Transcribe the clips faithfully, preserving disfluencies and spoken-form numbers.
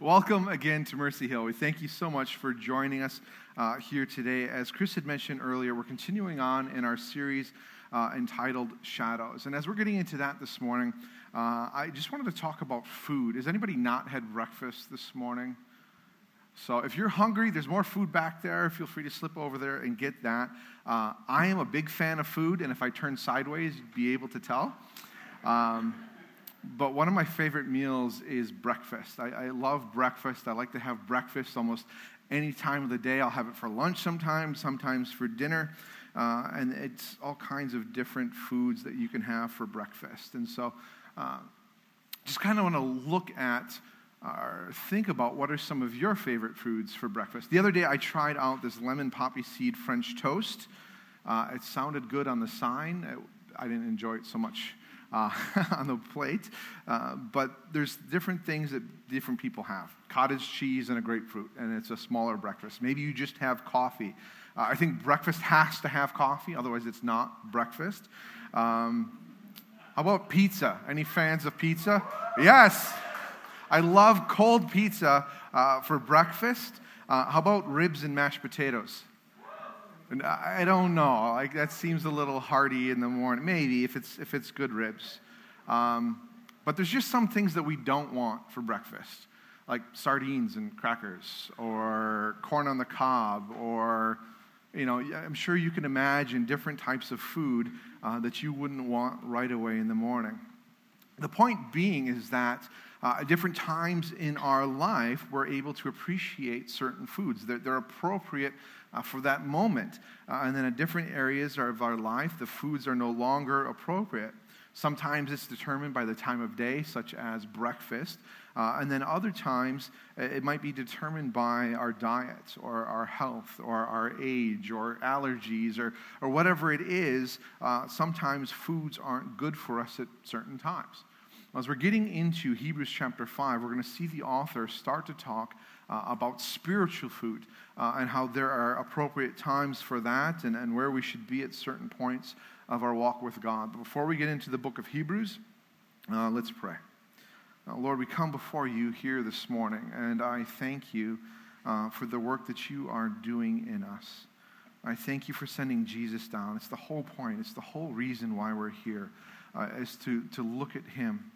Welcome again to Mercy Hill. We thank you so much for joining us uh, here today. As Chris had mentioned earlier, we're continuing on in our series uh, entitled Shadows. And as we're getting into that this morning, uh, I just wanted to talk about food. Has anybody not had breakfast this morning? So if you're hungry, there's more food back there. Feel free to slip over there and get that. Uh, I am a big fan of food, and if I turn sideways, you'd be able to tell. Um, But one of my favorite meals is breakfast. I, I love breakfast. I like to have breakfast almost any time of the day. I'll have it for lunch sometimes, sometimes for dinner. Uh, and it's all kinds of different foods that you can have for breakfast. And so uh, just kind of want to look at or think about what are some of your favorite foods for breakfast. The other day I tried out this lemon poppy seed French toast. Uh, it sounded good on the sign. It, I didn't enjoy it so much Uh, on the plate, uh, but there's different things that different people have. Cottage cheese and a grapefruit, and it's a smaller breakfast. Maybe you just have coffee. Uh, I think breakfast has to have coffee, otherwise it's not breakfast. Um, how about pizza? Any fans of pizza? Yes! I love cold pizza uh, for breakfast. Uh, how about ribs and mashed potatoes? And I don't know. Like that seems a little hearty in the morning. Maybe if it's if it's good ribs. Um, but there's just some things that we don't want for breakfast, like sardines and crackers, or corn on the cob, or you know, I'm sure you can imagine different types of food uh, that you wouldn't want right away in the morning. The point being is that uh, at different times in our life, we're able to appreciate certain foods. They're, they're appropriate uh, for that moment. Uh, and then in different areas of our life, the foods are no longer appropriate. Sometimes it's determined by the time of day, such as breakfast. Uh, and then other times, it might be determined by our diet or our health or our age or allergies or, or whatever it is. Uh, sometimes foods aren't good for us at certain times. As we're getting into Hebrews chapter five, we're going to see the author start to talk uh, about spiritual food uh, and how there are appropriate times for that and, and where we should be at certain points of our walk with God. But before we get into the book of Hebrews, uh, let's pray. Uh, Lord, we come before you here this morning, and I thank you uh, for the work that you are doing in us. I thank you for sending Jesus down. It's the whole point. It's the whole reason why we're here, uh, is to, to look at him,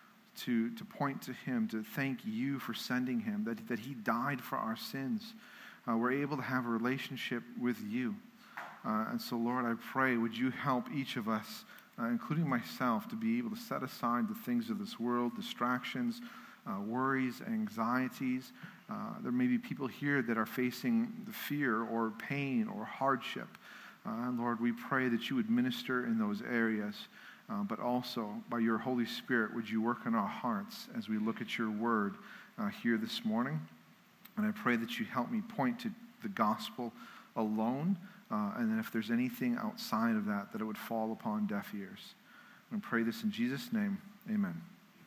to, to point to him, to thank you for sending him, that, that he died for our sins. Uh, we're able to have a relationship with you. Uh, and so, Lord, I pray, would you help each of us, Uh, including myself, to be able to set aside the things of this world, distractions, uh, worries, anxieties. Uh, there may be people here that are facing fear or pain or hardship. Uh, Lord, we pray that you would minister in those areas, uh, but also by your Holy Spirit, would you work in our hearts as we look at your word uh, here this morning. And I pray that you help me point to the gospel alone. Uh, and then if there's anything outside of that, that it would fall upon deaf ears. And pray this in Jesus' name, amen.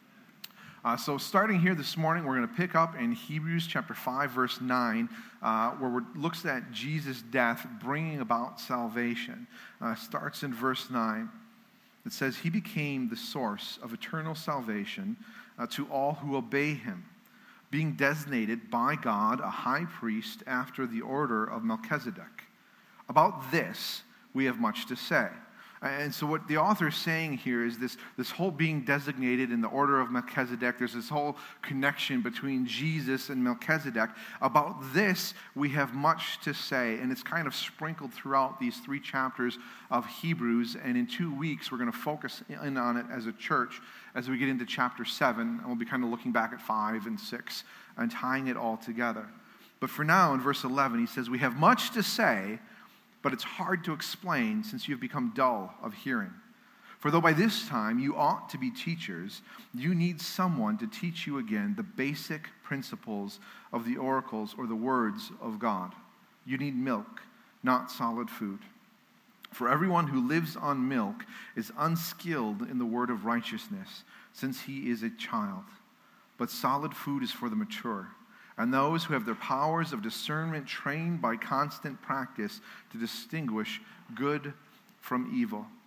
Uh, so starting here this morning, we're going to pick up in Hebrews chapter five, verse nine, uh, where it looks at Jesus' death bringing about salvation. Uh, starts in verse nine. It says, he became the source of eternal salvation uh, to all who obey him, being designated by God a high priest after the order of Melchizedek. About this, we have much to say. And so what the author is saying here is this, this whole being designated in the order of Melchizedek, there's this whole connection between Jesus and Melchizedek. About this, we have much to say. And it's kind of sprinkled throughout these three chapters of Hebrews. And in two weeks, we're going to focus in on it as a church as we get into chapter seven. And we'll be kind of looking back at five and six and tying it all together. But for now, in verse eleven, he says, we have much to say, but it's hard to explain since you have become dull of hearing. For though by this time you ought to be teachers, you need someone to teach you again the basic principles of the oracles or the words of God. You need milk, not solid food. For everyone who lives on milk is unskilled in the word of righteousness, since he is a child. But solid food is for the mature, and those who have their powers of discernment trained by constant practice to distinguish good from evil.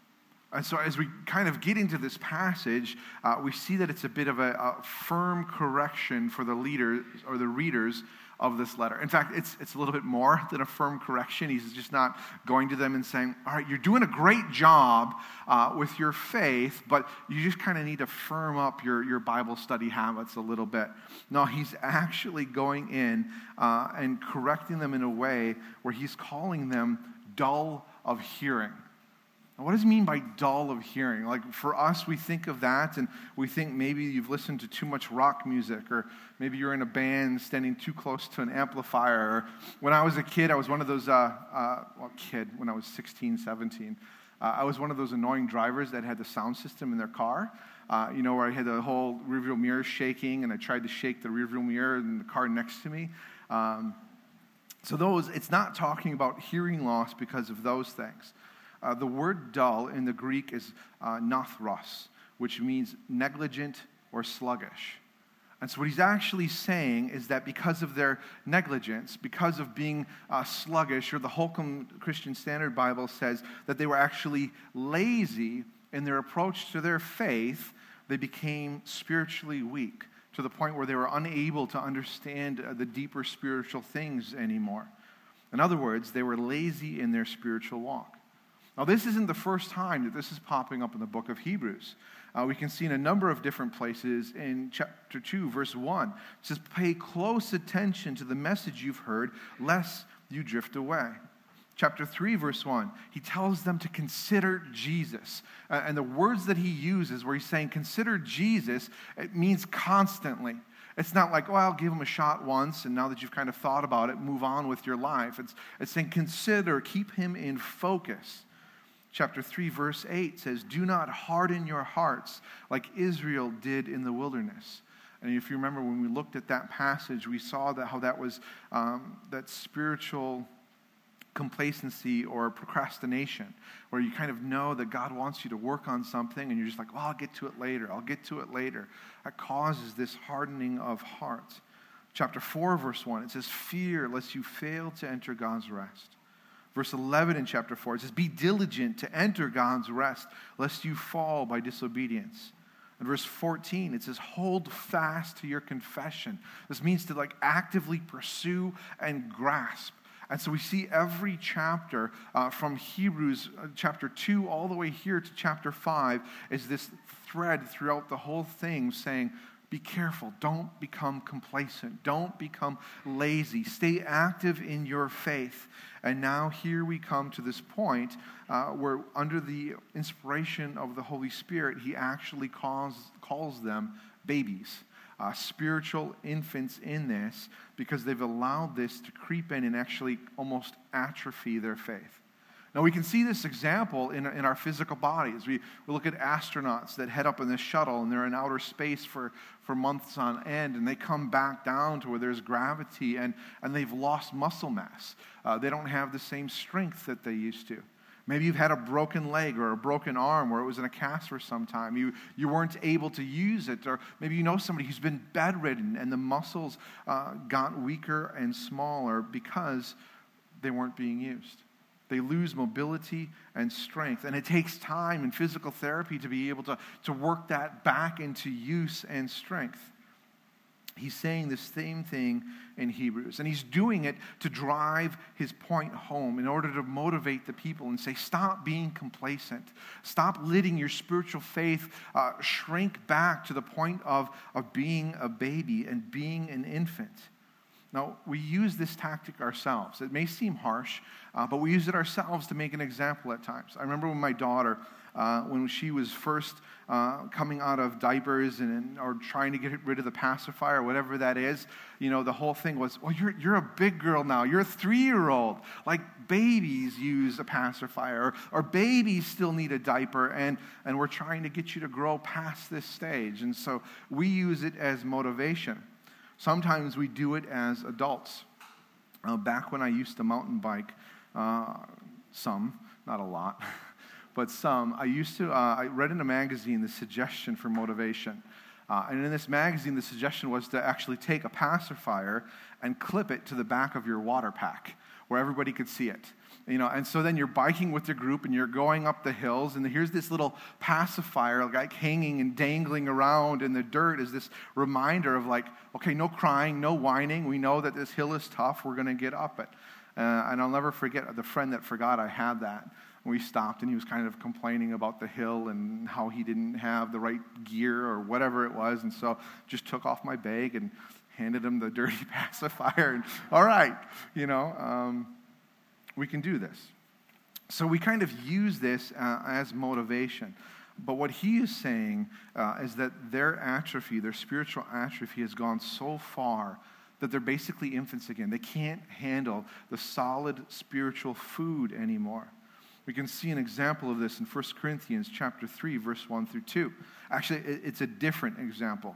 And so as we kind of get into this passage, uh, we see that it's a bit of a, a firm correction for the leaders or the readers of this letter. In fact, it's it's a little bit more than a firm correction. He's just not going to them and saying, all right, you're doing a great job uh, with your faith, but you just kind of need to firm up your, your Bible study habits a little bit. No, he's actually going in uh, and correcting them in a way where he's calling them dull of hearing. What does he mean by dull of hearing? Like for us, we think of that and we think maybe you've listened to too much rock music, or maybe you're in a band standing too close to an amplifier. Or when I was a kid, I was one of those, uh, uh, well, kid, when I was sixteen, seventeen, uh, I was one of those annoying drivers that had the sound system in their car, uh, you know, where I had the whole rearview mirror shaking and I tried to shake the rearview mirror in the car next to me. Um, so those, it's not talking about hearing loss because of those things. Uh, the word dull in the Greek is uh, nathros, which means negligent or sluggish. And so what he's actually saying is that because of their negligence, because of being uh, sluggish, or the Holcomb Christian Standard Bible says that they were actually lazy in their approach to their faith, they became spiritually weak to the point where they were unable to understand uh, the deeper spiritual things anymore. In other words, they were lazy in their spiritual walk. Now, this isn't the first time that this is popping up in the book of Hebrews. Uh, we can see in a number of different places in chapter two, verse one. It says, pay close attention to the message you've heard, lest you drift away. Chapter three, verse one, he tells them to consider Jesus. Uh, and the words that he uses where he's saying, consider Jesus, it means constantly. It's not like, oh, I'll give him a shot once, and now that you've kind of thought about it, move on with your life. It's, it's saying, consider, keep him in focus. Chapter three, verse eight says, do not harden your hearts like Israel did in the wilderness. And if you remember when we looked at that passage, we saw that how that was um, that spiritual complacency or procrastination, where you kind of know that God wants you to work on something and you're just like, well, I'll get to it later. I'll get to it later. That causes this hardening of heart. Chapter four, verse one, it says, fear lest you fail to enter God's rest. Verse eleven in chapter four, it says, be diligent to enter God's rest, lest you fall by disobedience. In verse fourteen, it says, hold fast to your confession. This means to like actively pursue and grasp. And so we see every chapter uh, from Hebrews uh, chapter two all the way here to chapter five is this thread throughout the whole thing saying, be careful. Don't become complacent. Don't become lazy. Stay active in your faith. And now here we come to this point uh, where under the inspiration of the Holy Spirit, he actually calls, calls them babies, uh, spiritual infants in this, because they've allowed this to creep in and actually almost atrophy their faith. Now, we can see this example in, in our physical bodies. We, we look at astronauts that head up in this shuttle, and they're in outer space for, for months on end, and they come back down to where there's gravity, and, and they've lost muscle mass. Uh, they don't have the same strength that they used to. Maybe you've had a broken leg or a broken arm where it was in a cast for some time. You, you weren't able to use it. Or maybe you know somebody who's been bedridden, and the muscles uh, got weaker and smaller because they weren't being used. They lose mobility and strength. And it takes time and physical therapy to be able to, to work that back into use and strength. He's saying the same thing in Hebrews. And he's doing it to drive his point home in order to motivate the people and say, stop being complacent. Stop letting your spiritual faith uh, shrink back to the point of, of being a baby and being an infant. Now, we use this tactic ourselves. It may seem harsh, uh, but we use it ourselves to make an example at times. I remember when my daughter, uh, when she was first uh, coming out of diapers and or trying to get rid of the pacifier, or whatever that is, you know, the whole thing was, well, you're you're a big girl now. You're a three-year-old. Like, babies use a pacifier, or, or babies still need a diaper, and, and we're trying to get you to grow past this stage. And so we use it as motivation. Sometimes we do it as adults. Uh, back when I used to mountain bike, uh, some, not a lot, but some, I used to, uh, I read in a magazine the suggestion for motivation. Uh, and in this magazine, the suggestion was to actually take a pacifier and clip it to the back of your water pack where everybody could see it. You know, and so then you're biking with your group and you're going up the hills, and here's this little pacifier like hanging and dangling around in the dirt as this reminder of like, okay, no crying, no whining. We know that this hill is tough. We're going to get up it. Uh, and I'll never forget the friend that forgot I had that. We stopped, and he was kind of complaining about the hill and how he didn't have the right gear or whatever it was, and so just took off my bag and handed him the dirty pacifier. And all right, you know. Um, We can do this. So we kind of use this uh, as motivation. But what he is saying uh, is that their atrophy, their spiritual atrophy has gone so far that they're basically infants again. They can't handle the solid spiritual food anymore. We can see an example of this in First Corinthians chapter three, verse one through two. Actually, it's a different example.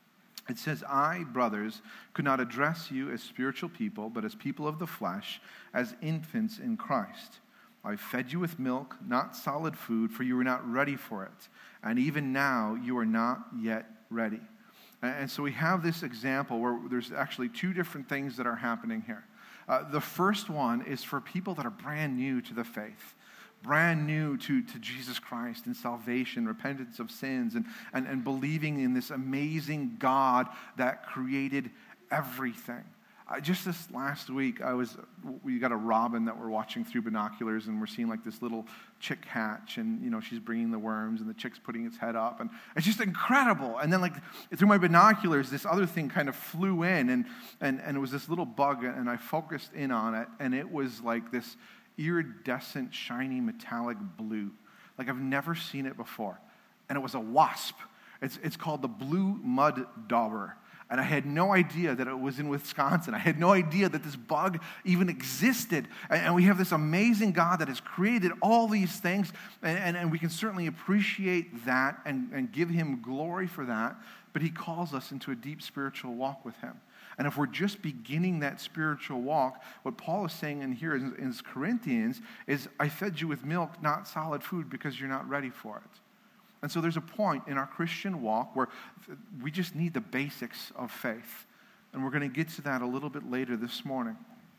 It says, I, brothers, could not address you as spiritual people, but as people of the flesh, as infants in Christ. I fed you with milk, not solid food, for you were not ready for it. And even now, you are not yet ready. And so we have this example where there's actually two different things that are happening here. Uh, the first one is for people that are brand new to the faith. Brand new to, to Jesus Christ and salvation, repentance of sins, and, and, and believing in this amazing God that created everything. Uh, just this last week, I was we got a robin that we're watching through binoculars, and we're seeing like this little chick hatch, and you know she's bringing the worms, and the chick's putting its head up, and it's just incredible. And then like through my binoculars, this other thing kind of flew in, and and and it was this little bug, and I focused in on it, and it was like this iridescent, shiny, metallic blue. Like I've never seen it before. And it was a wasp. It's, it's called the blue mud dauber. And I had no idea that it was in Wisconsin. I had no idea that this bug even existed. And, and we have this amazing God that has created all these things. And, and, and we can certainly appreciate that and, and give him glory for that. But he calls us into a deep spiritual walk with him. And if we're just beginning that spiritual walk, what Paul is saying in here in, in Corinthians is, I fed you with milk, not solid food, because you're not ready for it. And so there's a point in our Christian walk where we just need the basics of faith. And we're going to get to that a little bit later this morning.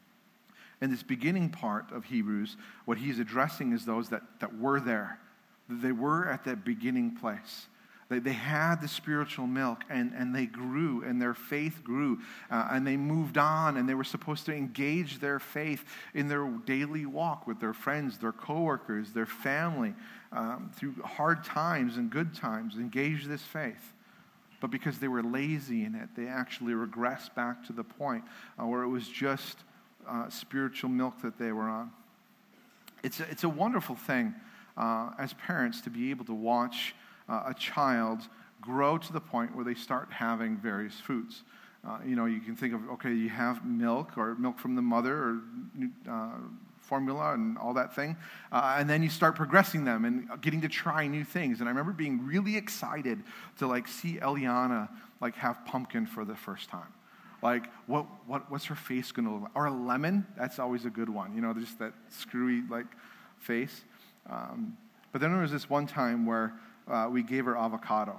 In this beginning part of Hebrews, what he's addressing is those that, that were there. They were at that beginning place. They, they had the spiritual milk, and, and they grew, and their faith grew, uh, and they moved on, and they were supposed to engage their faith in their daily walk with their friends, their coworkers, their family, um, through hard times and good times, engage this faith. But because they were lazy in it, they actually regressed back to the point uh, where it was just uh, spiritual milk that they were on. It's a, it's a wonderful thing uh, as parents to be able to watch Uh, a child grow to the point where they start having various foods. Uh, you know, you can think of, okay, you have milk or milk from the mother or uh, formula and all that thing, uh, and then you start progressing them and getting to try new things. And I remember being really excited to like see Eliana like have pumpkin for the first time. Like, what what what's her face going to look like? Or a lemon? That's always a good one. You know, just that screwy like face. Um, but then there was this one time where Uh, we gave her avocado.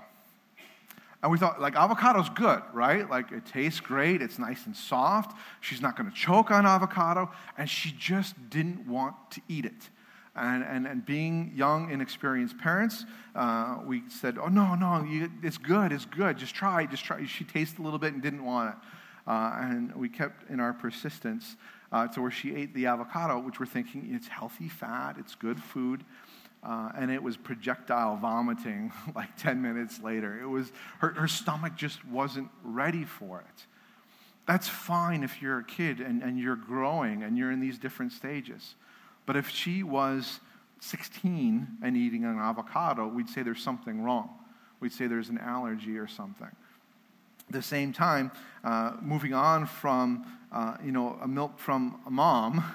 And we thought, like, avocado's good, right? Like, it tastes great. It's nice and soft. She's not going to choke on avocado. And she just didn't want to eat it. And and, and being young, inexperienced parents, uh, we said, oh, no, no, you, it's good. It's good. Just try it. Just try it. She tasted a little bit and didn't want it. Uh, and we kept in our persistence uh, to where she ate the avocado, which we're thinking it's healthy fat. It's good food. Uh, and it was projectile vomiting like ten minutes later. It was her, her stomach just wasn't ready for it. That's fine if you're a kid and, and you're growing and you're in these different stages. But if she was sixteen and eating an avocado, we'd say there's something wrong. We'd say there's an allergy or something. At the same time, uh, moving on from uh, you know a milk from a mom,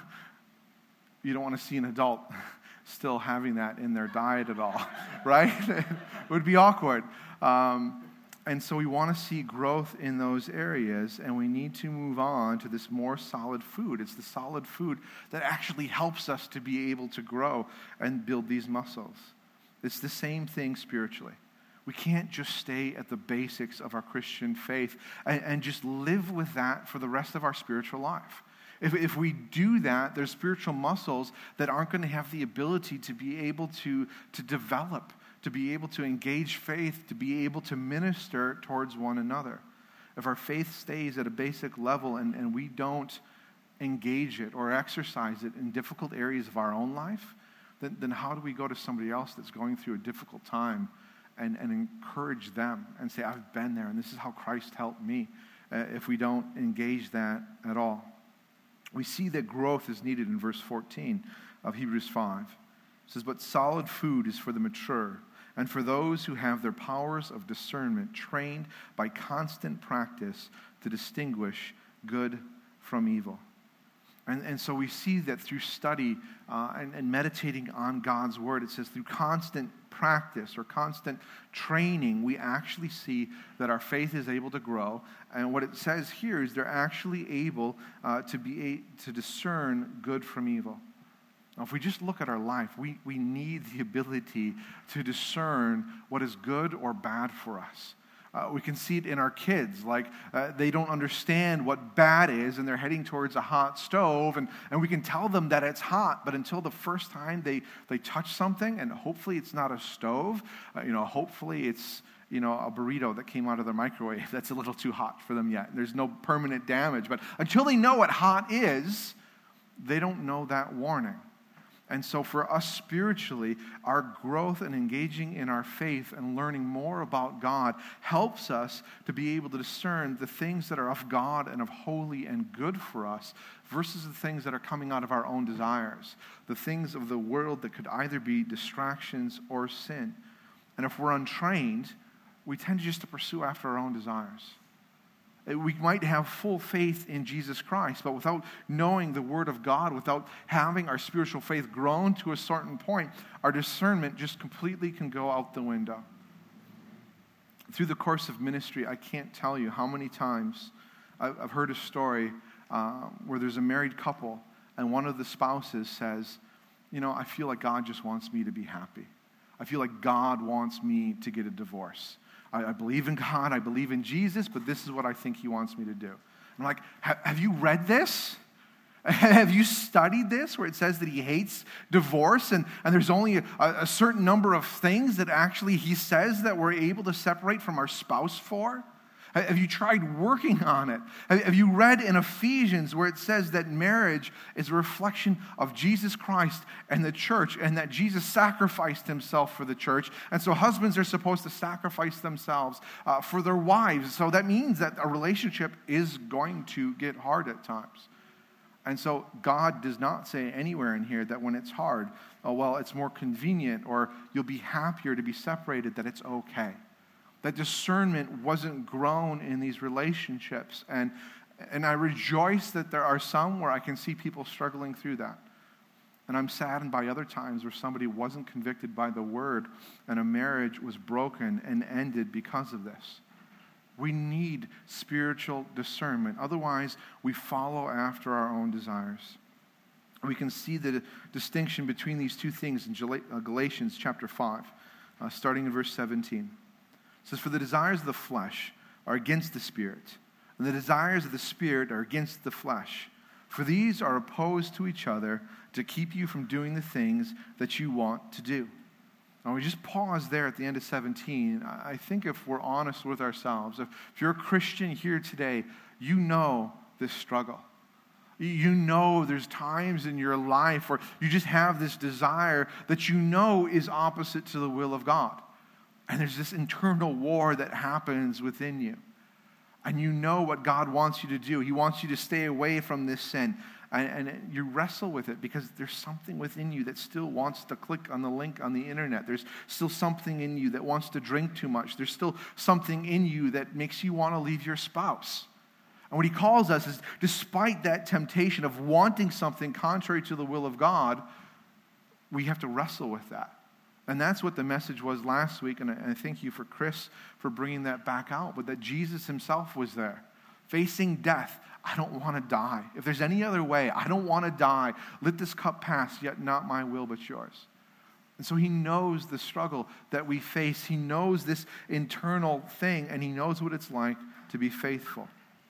you don't want to see an adult still having that in their diet at all, right? It would be awkward. Um, and so we want to see growth in those areas, and we need to move on to this more solid food. It's the solid food that actually helps us to be able to grow and build these muscles. It's the same thing spiritually. We can't just stay at the basics of our Christian faith and, and just live with that for the rest of our spiritual life. If, if we do that, there's spiritual muscles that aren't going to have the ability to be able to, to develop, to be able to engage faith, to be able to minister towards one another. If our faith stays at a basic level and, and we don't engage it or exercise it in difficult areas of our own life, then, then how do we go to somebody else that's going through a difficult time and, and encourage them and say, I've been there and this is how Christ helped me, uh, if we don't engage that at all? We see that growth is needed in verse fourteen of Hebrews five. It says, but solid food is for the mature and for those who have their powers of discernment trained by constant practice to distinguish good from evil. And, and so we see that through study uh, and, and meditating on God's word, it says through constant practice or constant training, we actually see that our faith is able to grow. And what it says here is they're actually able uh, to be a, to discern good from evil. Now, if we just look at our life, we, we need the ability to discern what is good or bad for us. Uh, we can see it in our kids, like uh, they don't understand what bad is and they're heading towards a hot stove, and, and we can tell them that it's hot, but until the first time they, they touch something, and hopefully it's not a stove, uh, you know, hopefully it's, you know, a burrito that came out of the microwave that's a little too hot for them yet. There's no permanent damage, but until they know what hot is, they don't know that warning. And so for us spiritually, our growth and engaging in our faith and learning more about God helps us to be able to discern the things that are of God and of holy and good for us versus the things that are coming out of our own desires, the things of the world that could either be distractions or sin. And if we're untrained, we tend just to pursue after our own desires. We might have full faith in Jesus Christ, but without knowing the Word of God, without having our spiritual faith grown to a certain point, our discernment just completely can go out the window. Through the course of ministry, I can't tell you how many times I've heard a story uh, where there's a married couple, and one of the spouses says, you know, I feel like God just wants me to be happy. I feel like God wants me to get a divorce. I believe in God, I believe in Jesus, but this is what I think he wants me to do. I'm like, have you read this? Have you studied this where it says that he hates divorce and, and there's only a, a certain number of things that actually he says that we're able to separate from our spouse for? Have you tried working on it? Have you read in Ephesians where it says that marriage is a reflection of Jesus Christ and the church, and that Jesus sacrificed himself for the church, and so husbands are supposed to sacrifice themselves uh, for their wives. So that means that a relationship is going to get hard at times. And so God does not say anywhere in here that when it's hard, oh, well, it's more convenient or you'll be happier to be separated, that it's okay. That discernment wasn't grown in these relationships. And, and I rejoice that there are some where I can see people struggling through that. And I'm saddened by other times where somebody wasn't convicted by the word and a marriage was broken and ended because of this. We need spiritual discernment. Otherwise, we follow after our own desires. We can see the distinction between these two things in Galatians chapter five, uh, starting in verse seventeen. It says, for the desires of the flesh are against the Spirit, and the desires of the Spirit are against the flesh. For these are opposed to each other to keep you from doing the things that you want to do. Now, we just pause there at the end of seventeen. I think if we're honest with ourselves, if, if you're a Christian here today, you know this struggle. You know there's times in your life where you just have this desire that you know is opposite to the will of God. And there's this internal war that happens within you. And you know what God wants you to do. He wants you to stay away from this sin. And, and you wrestle with it because there's something within you that still wants to click on the link on the internet. There's still something in you that wants to drink too much. There's still something in you that makes you want to leave your spouse. And what he calls us is, despite that temptation of wanting something contrary to the will of God, we have to wrestle with that. And that's what the message was last week, and I thank you for Chris for bringing that back out, but that Jesus himself was there, facing death. I don't want to die. If there's any other way, I don't want to die. Let this cup pass, yet not my will but yours. And so he knows the struggle that we face. He knows this internal thing, and he knows what it's like to be faithful.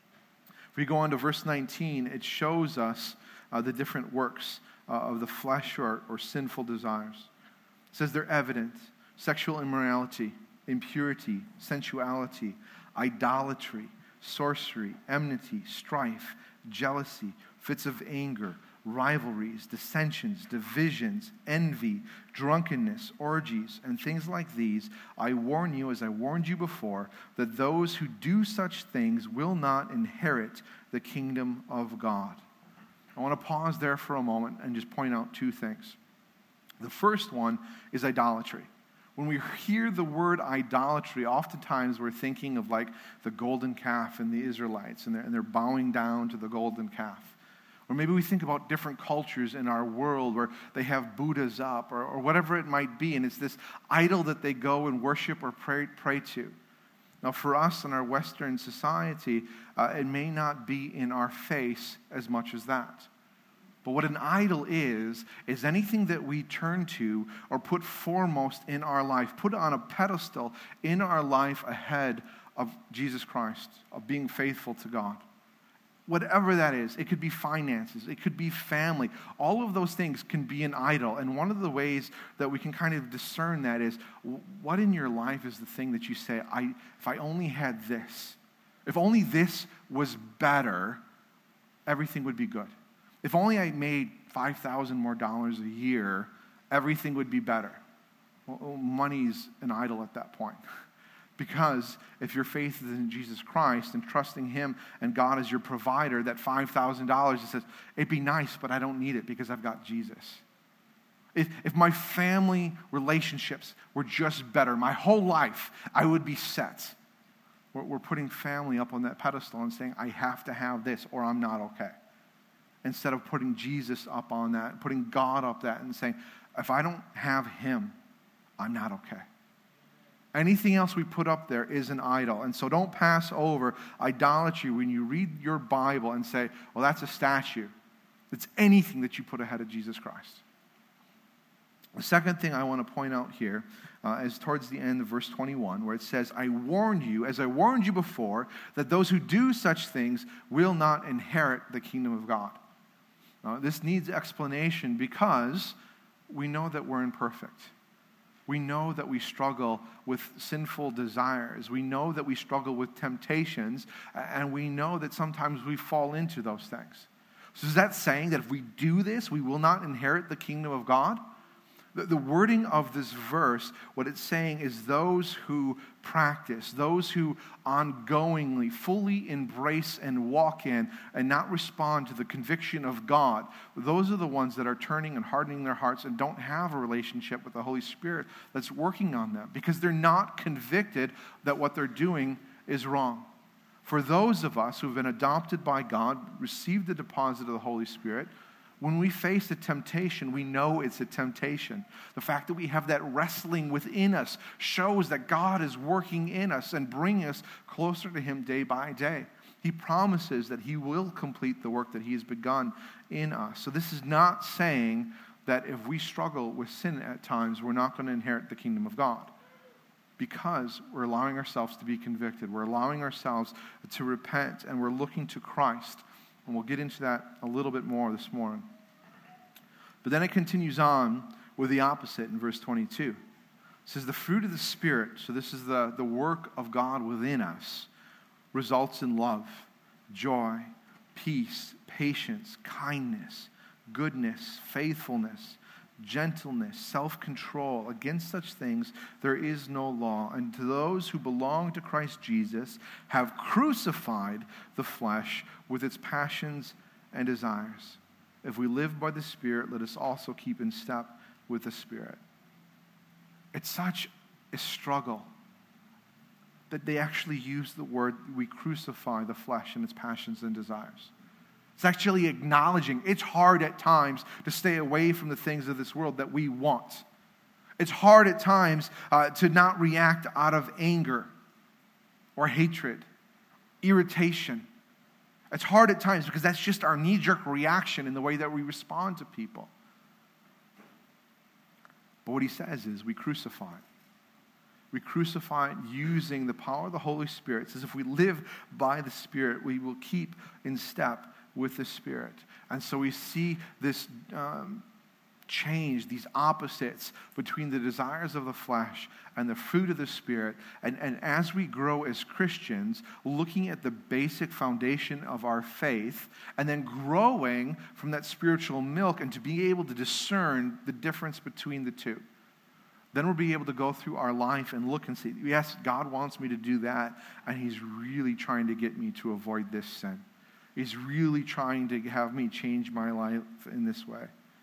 If we go on to verse nineteen, it shows us uh, the different works uh, of the flesh or, or sinful desires. It says they're evident: sexual immorality, impurity, sensuality, idolatry, sorcery, enmity, strife, jealousy, fits of anger, rivalries, dissensions, divisions, envy, drunkenness, orgies, and things like these. I warn you, as I warned you before, that those who do such things will not inherit the kingdom of God. I want to pause there for a moment and just point out two things. The first one is idolatry. When we hear the word idolatry, oftentimes we're thinking of like the golden calf and the Israelites, and they're, and they're bowing down to the golden calf. Or maybe we think about different cultures in our world where they have Buddhas up or, or whatever it might be, and it's this idol that they go and worship or pray, pray to. Now, for us in our Western society, uh, it may not be in our face as much as that. But what an idol is, is anything that we turn to or put foremost in our life, put on a pedestal in our life ahead of Jesus Christ, of being faithful to God. Whatever that is, it could be finances, it could be family. All of those things can be an idol. And one of the ways that we can kind of discern that is, what in your life is the thing that you say, I, if I only had this, if only this was better, everything would be good. If only I made five thousand more dollars a year, everything would be better. Well, money's an idol at that point. Because if your faith is in Jesus Christ and trusting him and God as your provider, that five thousand dollars, it says, it'd be nice, but I don't need it because I've got Jesus. If, if my family relationships were just better, my whole life, I would be set. We're, we're putting family up on that pedestal and saying, I have to have this or I'm not okay. Instead of putting Jesus up on that, putting God up that and saying, if I don't have him, I'm not okay. Anything else we put up there is an idol. And so don't pass over idolatry when you read your Bible and say, well, that's a statue. It's anything that you put ahead of Jesus Christ. The second thing I want to point out here uh, is towards the end of verse twenty-one, where it says, I warned you, as I warned you before, that those who do such things will not inherit the kingdom of God. Now, this needs explanation because we know that we're imperfect. We know that we struggle with sinful desires. We know that we struggle with temptations, and we know that sometimes we fall into those things. So is that saying that if we do this, we will not inherit the kingdom of God? The, the wording of this verse, what it's saying is those who practice, those who ongoingly, fully embrace and walk in and not respond to the conviction of God, those are the ones that are turning and hardening their hearts and don't have a relationship with the Holy Spirit that's working on them because they're not convicted that what they're doing is wrong. For those of us who have been adopted by God, received the deposit of the Holy Spirit, when we face a temptation, we know it's a temptation. The fact that we have that wrestling within us shows that God is working in us and bringing us closer to him day by day. He promises that he will complete the work that he has begun in us. So this is not saying that if we struggle with sin at times, we're not going to inherit the kingdom of God. Because we're allowing ourselves to be convicted. We're allowing ourselves to repent, and we're looking to Christ. And we'll get into that a little bit more this morning. But then it continues on with the opposite in verse twenty-two. It says, the fruit of the Spirit, so this is the, the work of God within us, results in love, joy, peace, patience, kindness, goodness, faithfulness, gentleness, self-control. Against such things there is no law. And to those who belong to Christ Jesus have crucified the flesh with its passions and desires. If we live by the Spirit, let us also keep in step with the Spirit. It's such a struggle that they actually use the word, we crucify the flesh and its passions and desires. It's actually acknowledging it's hard at times to stay away from the things of this world that we want. It's hard at times uh, to not react out of anger or hatred, irritation. It's hard at times because that's just our knee-jerk reaction in the way that we respond to people. But what he says is we crucify it. We crucify it using the power of the Holy Spirit. It says if we live by the Spirit, we will keep in step with the Spirit. And so we see this um, change, these opposites between the desires of the flesh and the fruit of the Spirit. And, and as we grow as Christians, looking at the basic foundation of our faith, and then growing from that spiritual milk and to be able to discern the difference between the two. Then we'll be able to go through our life and look and see, yes, God wants me to do that, and he's really trying to get me to avoid this sin. He's really trying to have me change my life in this way.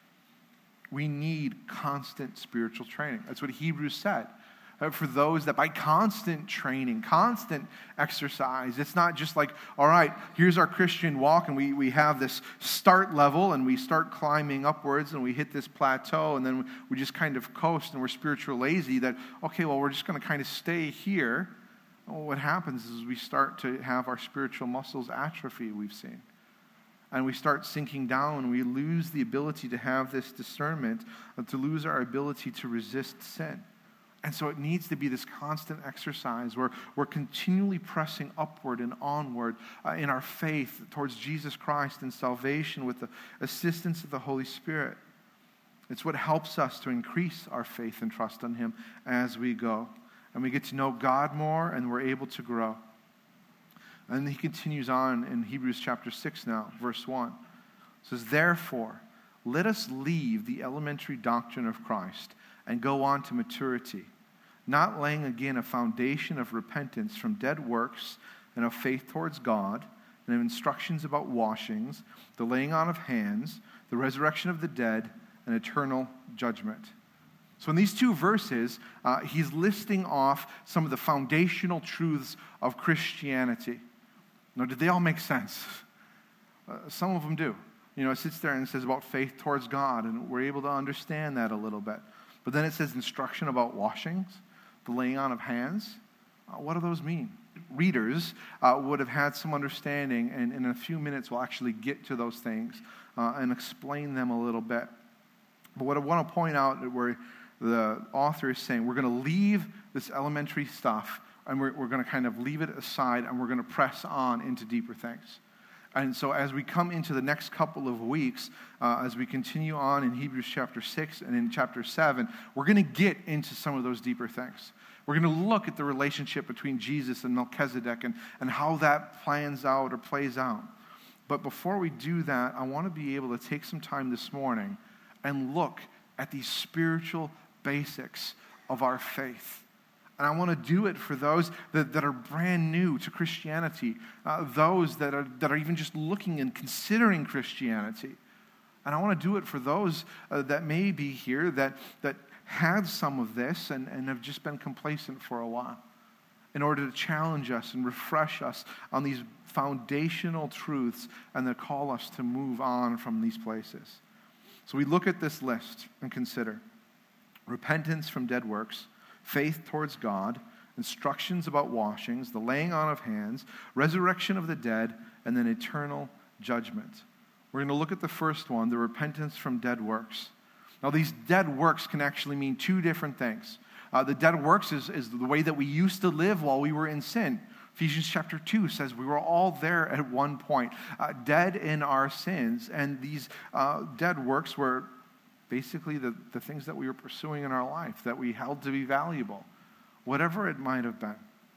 We need constant spiritual training. That's what Hebrews said. Uh, for those that by constant training, constant exercise, it's not just like, all right, here's our Christian walk, and we, we have this start level, and we start climbing upwards, and we hit this plateau, and then we just kind of coast, and we're spiritual lazy, that, okay, well, we're just going to kind of stay here. Well, what happens is we start to have our spiritual muscles atrophy, we've seen. And we start sinking down, and we lose the ability to have this discernment, to lose our ability to resist sin. And so it needs to be this constant exercise where we're continually pressing upward and onward uh, in our faith towards Jesus Christ and salvation with the assistance of the Holy Spirit. It's what helps us to increase our faith and trust in him as we go. And we get to know God more, and we're able to grow. And he continues on in Hebrews chapter six now, verse one. It says, therefore, let us leave the elementary doctrine of Christ and go on to maturity, not laying again a foundation of repentance from dead works and of faith towards God, and of instructions about washings, the laying on of hands, the resurrection of the dead, and eternal judgment. So in these two verses, uh, he's listing off some of the foundational truths of Christianity. Now, did they all make sense? Uh, some of them do. You know, it sits there and it says about faith towards God, and we're able to understand that a little bit. But then it says instruction about washings, the laying on of hands. Uh, what do those mean? Readers uh, would have had some understanding, and in a few minutes we'll actually get to those things uh, and explain them a little bit. But what I want to point out where the author is saying, we're going to leave this elementary stuff, and we're, we're going to kind of leave it aside, and we're going to press on into deeper things. And so as we come into the next couple of weeks, uh, as we continue on in Hebrews chapter six and in chapter seven, we're going to get into some of those deeper things. We're going to look at the relationship between Jesus and Melchizedek and, and how that plans out or plays out. But before we do that, I want to be able to take some time this morning and look at these spiritual basics of our faith. And I want to do it for those that, that are brand new to Christianity, uh, those that are that are even just looking and considering Christianity. And I want to do it for those uh, that may be here that, that had some of this and, and have just been complacent for a while, in order to challenge us and refresh us on these foundational truths and to call us to move on from these places. So we look at this list and consider repentance from dead works, faith towards God, instructions about washings, the laying on of hands, resurrection of the dead, and then eternal judgment. We're going to look at the first one, the repentance from dead works. Now, these dead works can actually mean two different things. Uh, the dead works is, is the way that we used to live while we were in sin. Ephesians chapter two says we were all there at one point, uh, dead in our sins. And these uh, dead works were basically the, the things that we were pursuing in our life, that we held to be valuable, whatever it might have been.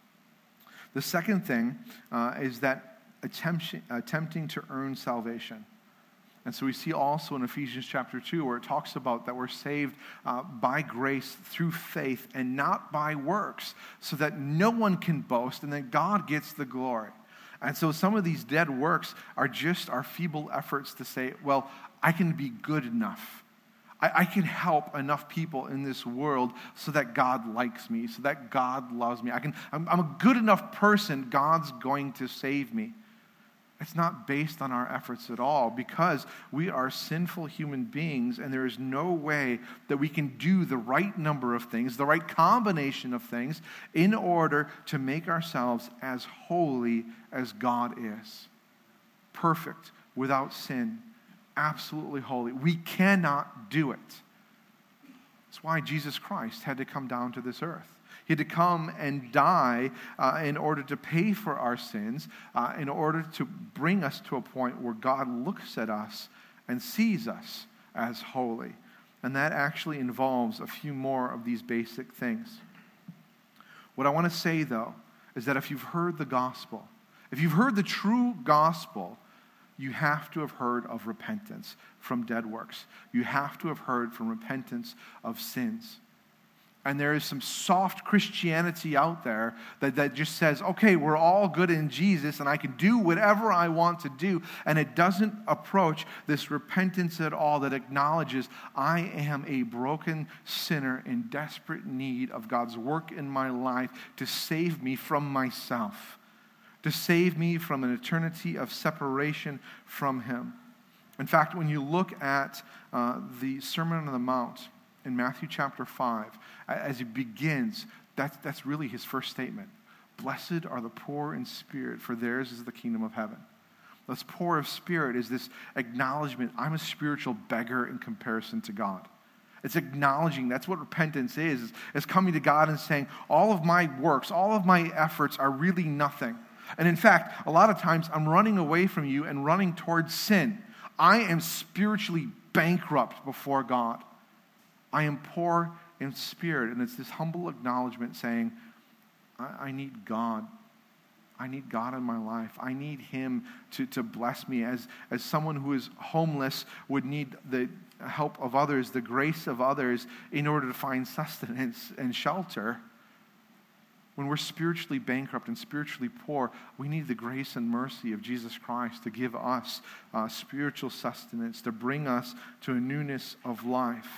The second thing uh, is that attempt, attempting to earn salvation. And so we see also in Ephesians chapter two where it talks about that we're saved uh, by grace through faith and not by works, so that no one can boast and that God gets the glory. And so some of these dead works are just our feeble efforts to say, well, I can be good enough. I, I can help enough people in this world so that God likes me, so that God loves me. I can, I'm, I'm a good enough person, God's going to save me. It's not based on our efforts at all, because we are sinful human beings, and there is no way that we can do the right number of things, the right combination of things, in order to make ourselves as holy as God is. Perfect, without sin, absolutely holy. We cannot do it. That's why Jesus Christ had to come down to this earth. He had to come and die uh, in order to pay for our sins, uh, in order to bring us to a point where God looks at us and sees us as holy. And that actually involves a few more of these basic things. What I want to say, though, is that if you've heard the gospel, if you've heard the true gospel, you have to have heard of repentance from dead works. You have to have heard from repentance of sins. And there is some soft Christianity out there that, that just says, okay, we're all good in Jesus and I can do whatever I want to do. And it doesn't approach this repentance at all that acknowledges I am a broken sinner in desperate need of God's work in my life to save me from myself, to save me from an eternity of separation from Him. In fact, when you look at uh, the Sermon on the Mount in Matthew chapter five, as he begins, that's, that's really his first statement. Blessed are the poor in spirit, for theirs is the kingdom of heaven. This poor of spirit is this acknowledgement, I'm a spiritual beggar in comparison to God. It's acknowledging, that's what repentance is, is coming to God and saying, all of my works, all of my efforts are really nothing. And in fact, a lot of times I'm running away from you and running towards sin. I am spiritually bankrupt before God. I am poor in spirit. And it's this humble acknowledgement saying, I, I need God. I need God in my life. I need Him to, to bless me. As, as someone who is homeless would need the help of others, the grace of others in order to find sustenance and shelter. When we're spiritually bankrupt and spiritually poor, we need the grace and mercy of Jesus Christ to give us uh, spiritual sustenance, to bring us to a newness of life.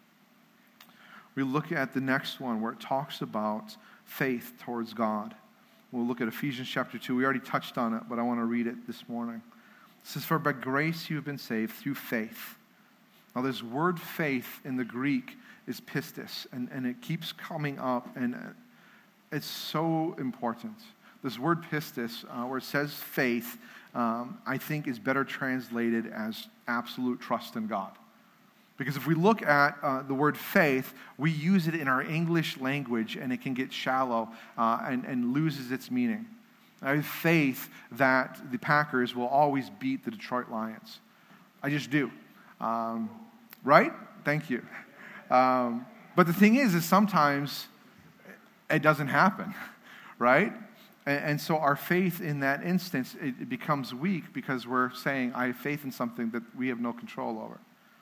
We look at the next one where it talks about faith towards God. We'll look at Ephesians chapter two. We already touched on it, but I want to read it this morning. It says, for by grace you have been saved through faith. Now this word faith in the Greek is pistis, and, and it keeps coming up, and it's so important. This word pistis, uh, where it says faith, um, I think is better translated as absolute trust in God. Because if we look at uh, the word faith, we use it in our English language, and it can get shallow uh, and, and loses its meaning. I have faith that the Packers will always beat the Detroit Lions. I just do. Um, right? Thank you. Um, but the thing is, is sometimes it doesn't happen, right? And, and so our faith in that instance, it, it becomes weak because we're saying, I have faith in something that we have no control over.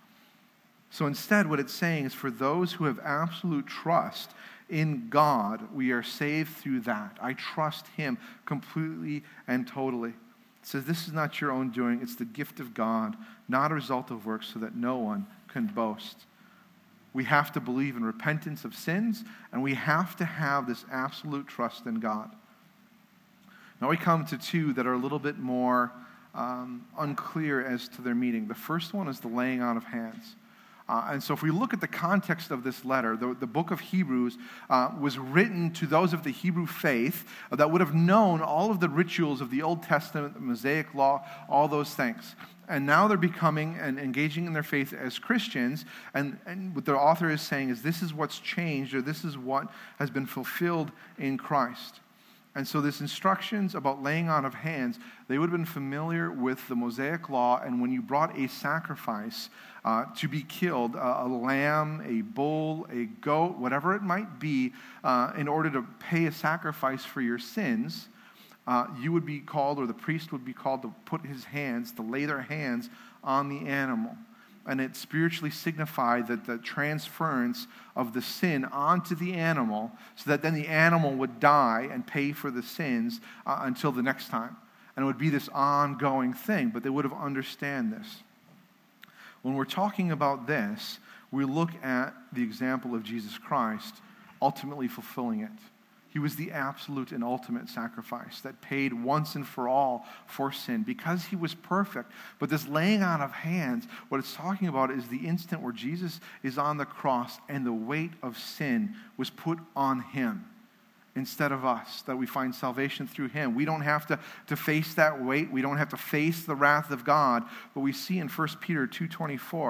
So instead, what it's saying is for those who have absolute trust in God, we are saved through that. I trust Him completely and totally. It says this is not your own doing. It's the gift of God, not a result of works, so that no one can boast. We have to believe in repentance of sins, and we have to have this absolute trust in God. Now we come to two that are a little bit more um, unclear as to their meaning. The first one is the laying on of hands. Uh, and so if we look at the context of this letter, the, the book of Hebrews uh, was written to those of the Hebrew faith that would have known all of the rituals of the Old Testament, the Mosaic Law, all those things. And now they're becoming and engaging in their faith as Christians, and, and what the author is saying is this is what's changed, or this is what has been fulfilled in Christ. And so this instructions about laying on of hands, they would have been familiar with the Mosaic Law, and when you brought a sacrifice uh, to be killed, uh, a lamb, a bull, a goat, whatever it might be, uh, in order to pay a sacrifice for your sins, uh, you would be called, or the priest would be called to put his hands, to lay their hands on the animal. And it spiritually signified that the transference of the sin onto the animal, so that then the animal would die and pay for the sins uh, until the next time. And it would be this ongoing thing, but they would have understand this. When we're talking about this, we look at the example of Jesus Christ ultimately fulfilling it. He was the absolute and ultimate sacrifice that paid once and for all for sin because he was perfect. But this laying on of hands, what it's talking about is the instant where Jesus is on the cross and the weight of sin was put on him instead of us, that we find salvation through him. We don't have to, to face that weight. We don't have to face the wrath of God. But we see in First Peter two twenty-four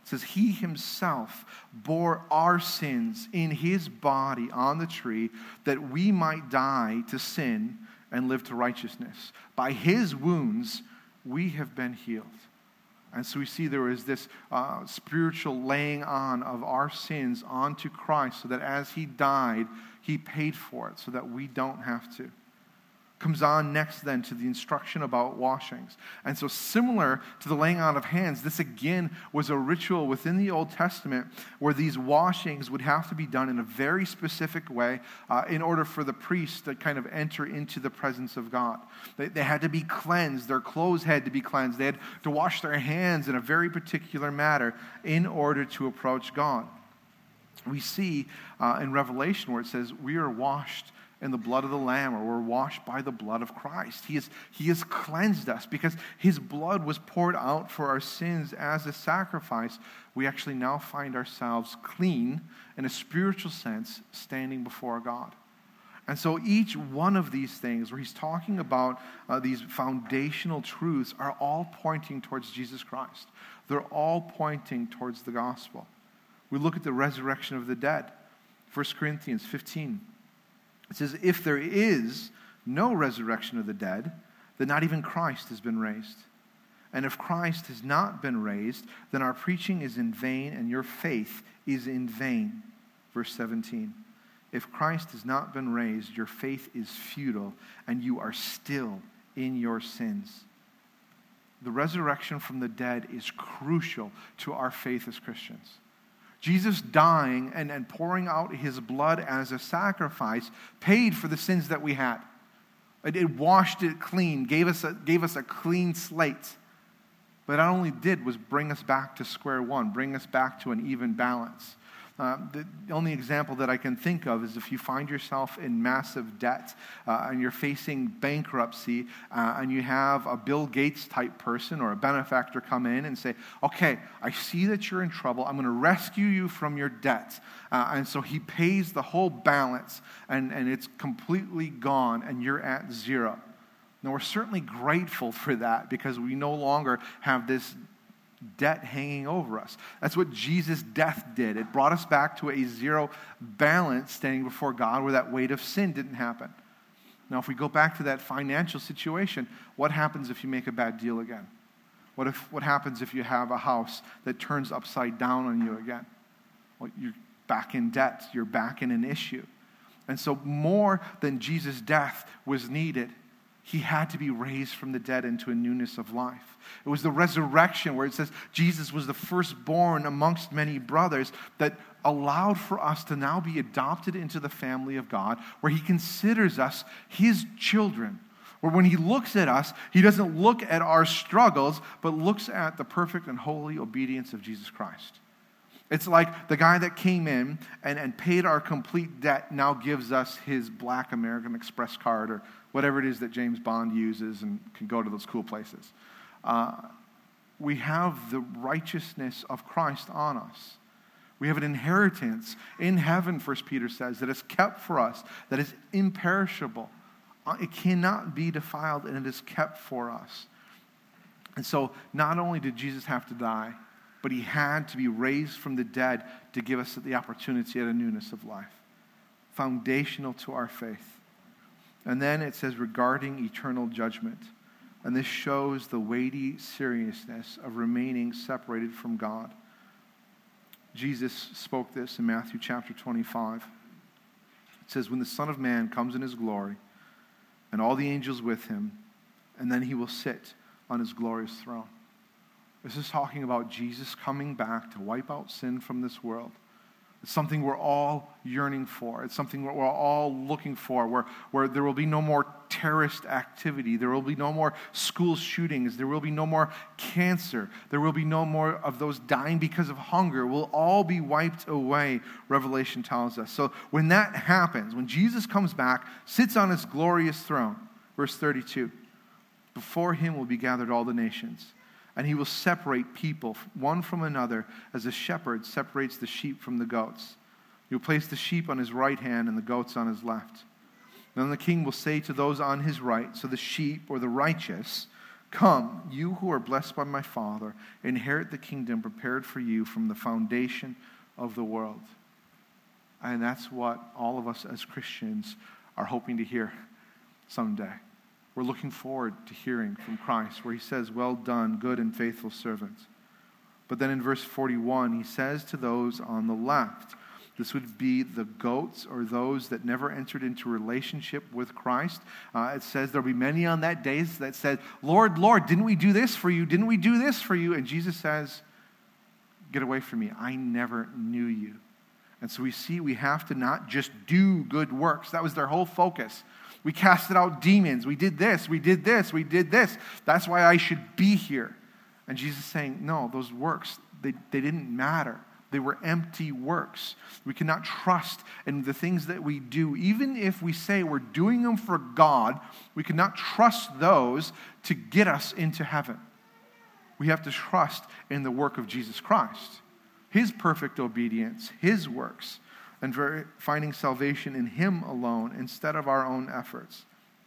It says, he himself bore our sins in his body on the tree, that we might die to sin and live to righteousness. By his wounds, we have been healed. And so we see there is this uh, spiritual laying on of our sins onto Christ, so that as he died, he paid for it, so that we don't have to. Comes on next then to the instruction about washings. And so similar to the laying on of hands, this again was a ritual within the Old Testament where these washings would have to be done in a very specific way uh, in order for the priest to kind of enter into the presence of God. They, they had to be cleansed. Their clothes had to be cleansed. They had to wash their hands in a very particular manner in order to approach God. We see uh, in Revelation where it says, we are washed in the blood of the Lamb, or we're washed by the blood of Christ. He, is, he has cleansed us because his blood was poured out for our sins as a sacrifice. We actually now find ourselves clean in a spiritual sense, standing before God. And so each one of these things where he's talking about uh, these foundational truths are all pointing towards Jesus Christ. They're all pointing towards the gospel. We look at the resurrection of the dead. First Corinthians fifteen. It says, if there is no resurrection of the dead, then not even Christ has been raised. And if Christ has not been raised, then our preaching is in vain and your faith is in vain. Verse seventeen. If Christ has not been raised, your faith is futile and you are still in your sins. The resurrection from the dead is crucial to our faith as Christians. Jesus dying and, and pouring out his blood as a sacrifice paid for the sins that we had. It, it washed it clean, gave us, a, gave us a clean slate. But not only did was bring us back to square one, bring us back to an even balance. Uh, the only example that I can think of is if you find yourself in massive debt uh, and you're facing bankruptcy uh, and you have a Bill Gates type person or a benefactor come in and say, okay, I see that you're in trouble. I'm going to rescue you from your debt. Uh, and so he pays the whole balance and, and it's completely gone and you're at zero. Now we're certainly grateful for that because we no longer have this debt hanging over us. That's what Jesus' death did. It brought us back to a zero balance standing before God where that weight of sin didn't happen. Now, if we go back to that financial situation, what happens if you make a bad deal again? What if what happens if you have a house that turns upside down on you again? Well, you're back in debt. You're back in an issue. And so more than Jesus' death was needed, he had to be raised from the dead into a newness of life. It was the resurrection where it says Jesus was the firstborn amongst many brothers that allowed for us to now be adopted into the family of God, where he considers us his children. Where when he looks at us, he doesn't look at our struggles, but looks at the perfect and holy obedience of Jesus Christ. It's like the guy that came in and, and paid our complete debt now gives us his black American Express card or whatever it is that James Bond uses and can go to those cool places. Uh, we have the righteousness of Christ on us. We have an inheritance in heaven, First Peter says, that is kept for us, that is imperishable. It cannot be defiled, and it is kept for us. And so not only did Jesus have to die, but he had to be raised from the dead to give us the opportunity at a newness of life. Foundational to our faith. And then it says regarding eternal judgment. And this shows the weighty seriousness of remaining separated from God. Jesus spoke this in Matthew chapter twenty-five. It says, when the Son of Man comes in his glory, and all the angels with him, and then he will sit on his glorious throne. This is talking about Jesus coming back to wipe out sin from this world. It's something we're all yearning for. It's something we're all looking for, where, where there will be no more terrorist activity. There will be no more school shootings. There will be no more cancer. There will be no more of those dying because of hunger. We'll all be wiped away, Revelation tells us. So when that happens, when Jesus comes back, sits on his glorious throne, verse thirty-two, before him will be gathered all the nations. And he will separate people one from another as a shepherd separates the sheep from the goats. He will place the sheep on his right hand and the goats on his left. Then the king will say to those on his right, so the sheep or the righteous, Come, you who are blessed by my Father, inherit the kingdom prepared for you from the foundation of the world. And that's what all of us as Christians are hoping to hear someday. We're looking forward to hearing from Christ, where he says, well done, good and faithful servant. But then in verse forty-one, he says to those on the left, this would be the goats or those that never entered into a relationship with Christ. Uh, it says there'll be many on that day that said, Lord, Lord, didn't we do this for you? Didn't we do this for you? And Jesus says, get away from me. I never knew you. And so we see we have to not just do good works. That was their whole focus. We casted out demons. We did this. We did this. We did this. That's why I should be here. And Jesus is saying, no, those works, they, they didn't matter. They were empty works. We cannot trust in the things that we do. Even if we say we're doing them for God, we cannot trust those to get us into heaven. We have to trust in the work of Jesus Christ, his perfect obedience, his works, and finding salvation in him alone instead of our own efforts.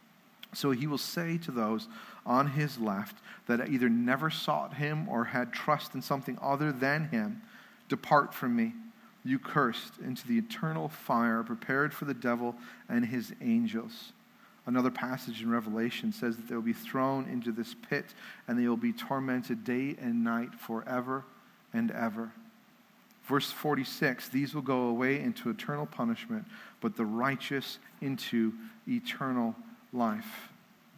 So he will say to those on his left that either never sought him or had trust in something other than him, depart from me, you cursed, into the eternal fire prepared for the devil and his angels. Another passage in Revelation says that they will be thrown into this pit and they will be tormented day and night forever and ever. Verse forty-six, these will go away into eternal punishment, but the righteous into eternal life.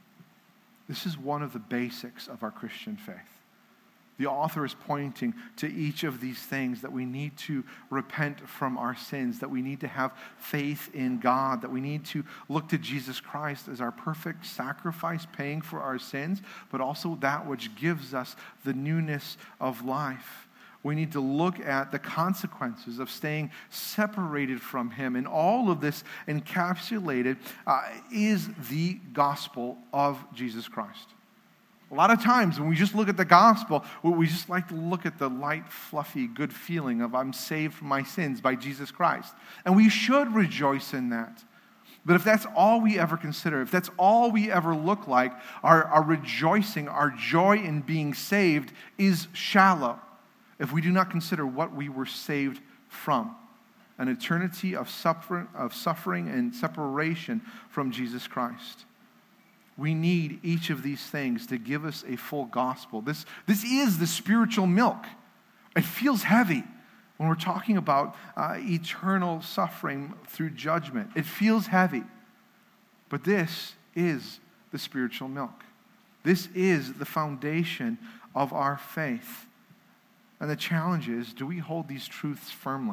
This is one of the basics of our Christian faith. The author is pointing to each of these things, that we need to repent from our sins, that we need to have faith in God, that we need to look to Jesus Christ as our perfect sacrifice, paying for our sins, but also that which gives us the newness of life. We need to look at the consequences of staying separated from him. And all of this encapsulated uh, is the gospel of Jesus Christ. A lot of times when we just look at the gospel, we just like to look at the light, fluffy, good feeling of I'm saved from my sins by Jesus Christ. And we should rejoice in that. But if that's all we ever consider, if that's all we ever look like, our, our rejoicing, our joy in being saved is shallow if we do not consider what we were saved from. An eternity of suffering, of suffering and separation from Jesus Christ. We need each of these things to give us a full gospel. This, this is the spiritual milk. It feels heavy when we're talking about uh, eternal suffering through judgment. It feels heavy. But this is the spiritual milk. This is the foundation of our faith. And the challenge is, do we hold these truths firmly?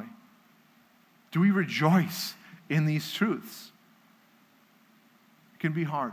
Do we rejoice in these truths? It can be hard.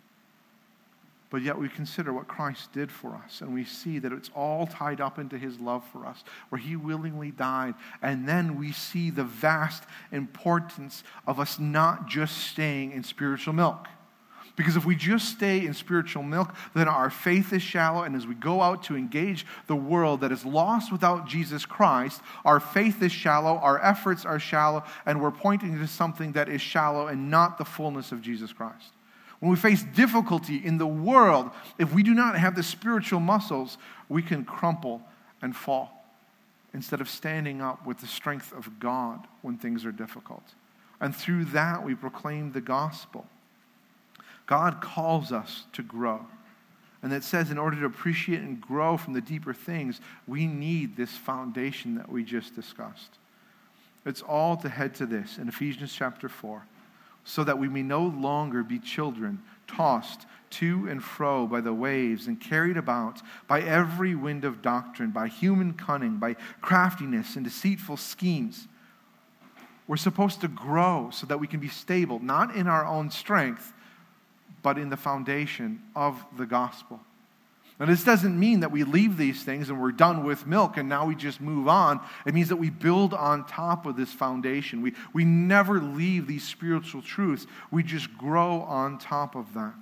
But yet we consider what Christ did for us, and we see that it's all tied up into his love for us, where he willingly died. And then we see the vast importance of us not just staying in spiritual milk. Because if we just stay in spiritual milk, then our faith is shallow, and as we go out to engage the world that is lost without Jesus Christ, our faith is shallow, our efforts are shallow, and we're pointing to something that is shallow and not the fullness of Jesus Christ. When we face difficulty in the world, if we do not have the spiritual muscles, we can crumple and fall instead of standing up with the strength of God when things are difficult. And through that, we proclaim the gospel. God calls us to grow. And it says in order to appreciate and grow from the deeper things, we need this foundation that we just discussed. It's all to head to this in Ephesians chapter four. So that we may no longer be children, tossed to and fro by the waves and carried about by every wind of doctrine, by human cunning, by craftiness and deceitful schemes. We're supposed to grow so that we can be stable, not in our own strength, but in the foundation of the gospel. Now, this doesn't mean that we leave these things and we're done with milk and now we just move on. It means that we build on top of this foundation. We, we never leave these spiritual truths. We just grow on top of that.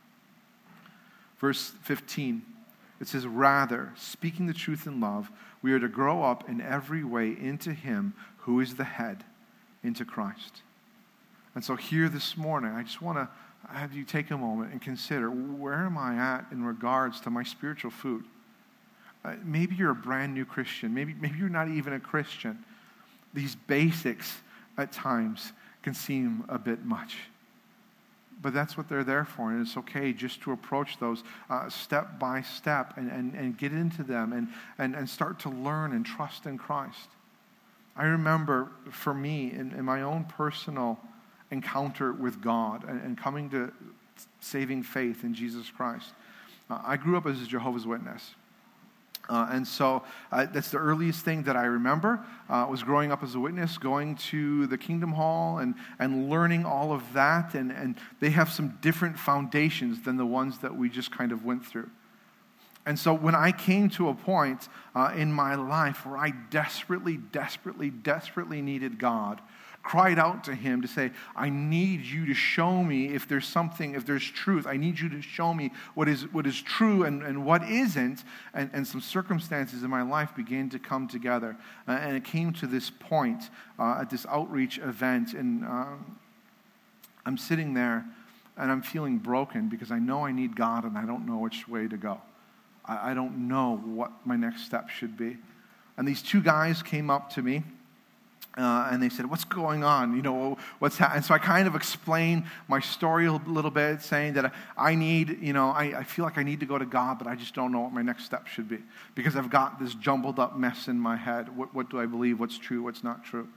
Verse fifteen, it says, rather, speaking the truth in love, we are to grow up in every way into him who is the head, into Christ. And so here this morning, I just want to have you take a moment and consider, where am I at in regards to my spiritual food? Uh, maybe you're a brand new Christian. Maybe, maybe you're not even a Christian. These basics at times can seem a bit much. But that's what they're there for, and it's okay just to approach those uh, step by step and, and, and get into them and, and, and start to learn and trust in Christ. I remember for me, in, in my own personal encounter with God and, and coming to saving faith in Jesus Christ, uh, I grew up as a Jehovah's Witness. Uh, and so uh, that's the earliest thing that I remember, uh, was growing up as a witness, going to the Kingdom Hall and, and learning all of that. And, and they have some different foundations than the ones that we just kind of went through. And so when I came to a point uh, in my life where I desperately, desperately, desperately needed God, cried out to him to say, I need you to show me if there's something, if there's truth. I need you to show me what is what is true and, and what isn't. And, and some circumstances in my life began to come together. Uh, and it came to this point uh, at this outreach event. And um, I'm sitting there and I'm feeling broken because I know I need God and I don't know which way to go. I, I don't know what my next step should be. And these two guys came up to me. Uh, and they said, what's going on? You know, what's happening? And so I kind of explained my story a little bit, saying that I need, you know, I, I feel like I need to go to God, but I just don't know what my next step should be because I've got this jumbled up mess in my head. What, what do I believe? What's true? What's not true?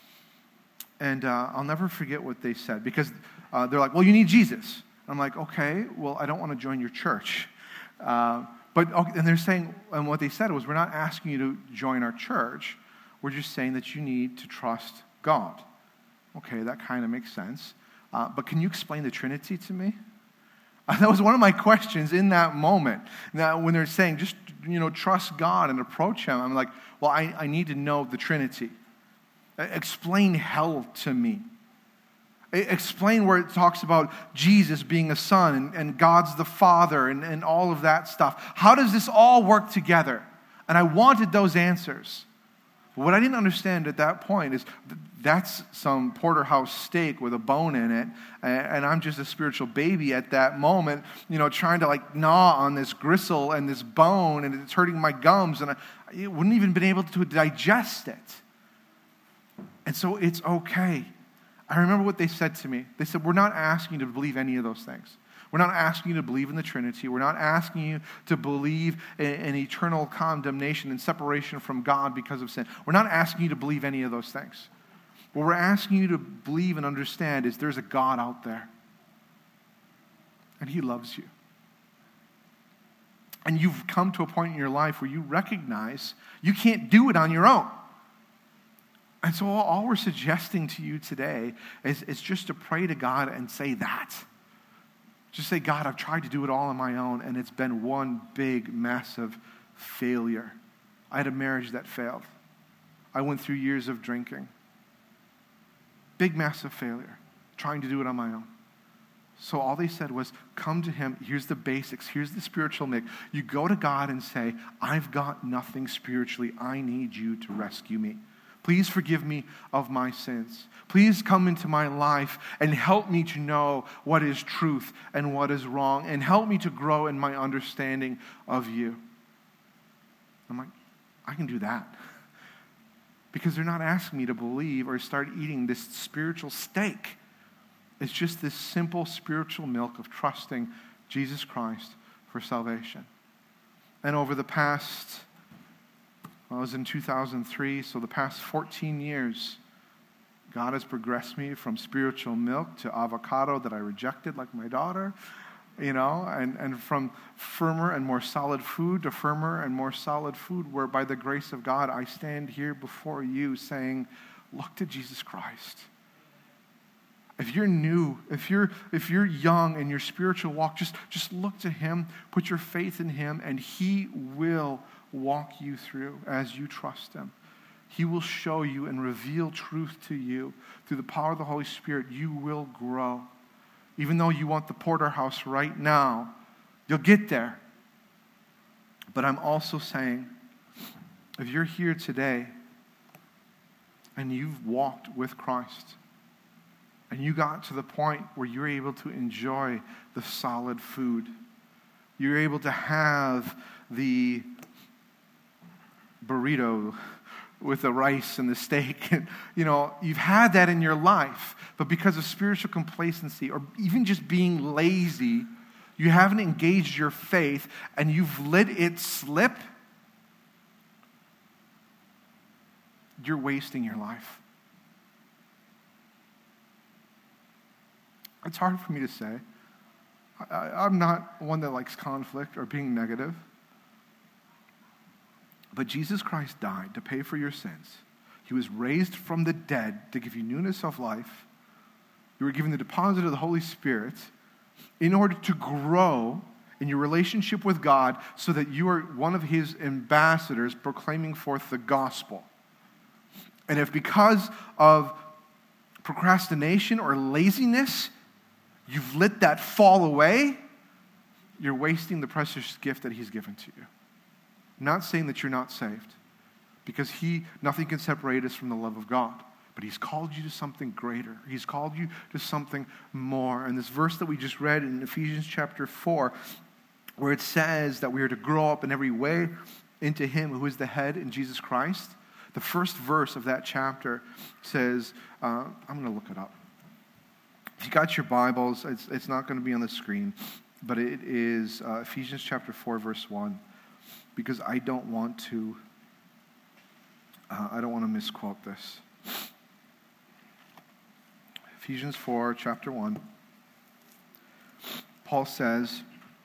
And uh, I'll never forget what they said because uh, they're like, well, you need Jesus. I'm like, okay, well, I don't want to join your church. Uh, but and they're saying, and what they said was, we're not asking you to join our church. We're just saying that you need to trust God. Okay, that kind of makes sense. Uh, but can you explain the Trinity to me? Uh, that was one of my questions in that moment. Now, when they're saying just, you know, trust God and approach him, I'm like, well, I, I need to know the Trinity. Uh, explain hell to me. Uh, explain where it talks about Jesus being a son and, and God's the Father and, and all of that stuff. How does this all work together? And I wanted those answers. What I didn't understand at that point is that's some porterhouse steak with a bone in it, and I'm just a spiritual baby at that moment, you know, trying to like gnaw on this gristle and this bone, and it's hurting my gums, and I wouldn't even been able to digest it. And so it's okay. I remember what they said to me. They said, we're not asking you to believe any of those things. We're not asking you to believe in the Trinity. We're not asking you to believe in, in eternal condemnation and separation from God because of sin. We're not asking you to believe any of those things. What we're asking you to believe and understand is there's a God out there. And he loves you. And you've come to a point in your life where you recognize you can't do it on your own. And so all, all we're suggesting to you today is, is just to pray to God and say that. Just say, God, I've tried to do it all on my own, and it's been one big, massive failure. I had a marriage that failed. I went through years of drinking. Big, massive failure, trying to do it on my own. So all they said was, come to him. Here's the basics. Here's the spiritual mix. You go to God and say, I've got nothing spiritually. I need you to rescue me. Please forgive me of my sins. Please come into my life and help me to know what is truth and what is wrong, and help me to grow in my understanding of you. I'm like, I can do that. Because they're not asking me to believe or start eating this spiritual steak. It's just this simple spiritual milk of trusting Jesus Christ for salvation. And over the past... I was in two thousand three, so the past fourteen years, God has progressed me from spiritual milk to avocado that I rejected like my daughter, you know, and, and from firmer and more solid food to firmer and more solid food, where by the grace of God, I stand here before you saying, look to Jesus Christ. If you're new, if you're if you're young in your spiritual walk, just, just look to him, put your faith in him, and he will walk you through as you trust him. He will show you and reveal truth to you. Through the power of the Holy Spirit, you will grow. Even though you want the porterhouse right now, you'll get there. But I'm also saying, if you're here today and you've walked with Christ, And you got to the point where you're able to enjoy the solid food. You're able to have the burrito with the rice and the steak. And, you know, you've had that in your life, but because of spiritual complacency or even just being lazy, you haven't engaged your faith and you've let it slip. You're wasting your life. It's hard for me to say. I, I'm not one that likes conflict or being negative. But Jesus Christ died to pay for your sins. He was raised from the dead to give you newness of life. You were given the deposit of the Holy Spirit in order to grow in your relationship with God so that you are one of his ambassadors proclaiming forth the gospel. And if because of procrastination or laziness, you've let that fall away, you're wasting the precious gift that he's given to you. I'm not saying that you're not saved, because he, nothing can separate us from the love of God. But he's called you to something greater. He's called you to something more. And this verse that we just read in Ephesians chapter four, where it says that we are to grow up in every way into him who is the head in Jesus Christ, the first verse of that chapter says, uh, I'm going to look it up. If you got your Bibles, it's, it's not going to be on the screen, but it is uh, Ephesians chapter four, verse one, because I don't want to, uh, I don't want to misquote this. Ephesians four, chapter one, Paul says,